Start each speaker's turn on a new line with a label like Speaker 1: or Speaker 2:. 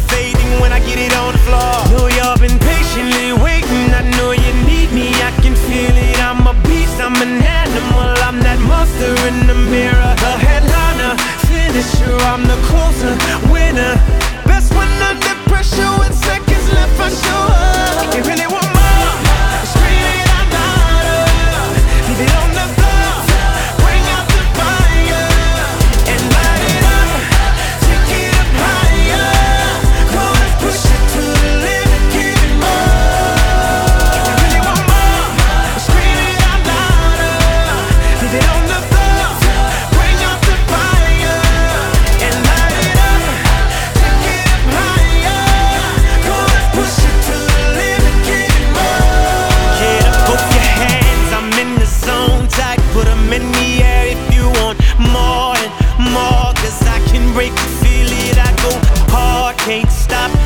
Speaker 1: fading when I get it on the floor. Know y'all been patiently waiting, I know you need me, I can feel it. I'm a beast, I'm an animal, I'm that monster in the mirror. The headliner, finisher, I'm the closer, winner. Best when under pressure with seconds left, I show up. They really want more, scream it out louder. Leave it on the floor, bring out the fire and light it up, take it up higher. Come on, let's push it to the limit, give it more. They really want more, scream it out louder. Leave it on the floor, bring out the fire and light it up, take it up higher. Come on, let's push it to the limit, give it more. Get up, both your hands, I'm in the zone tight. Put 'em in the air if you want more and more, 'cause I can break you, feel it, I go hard, can't stop.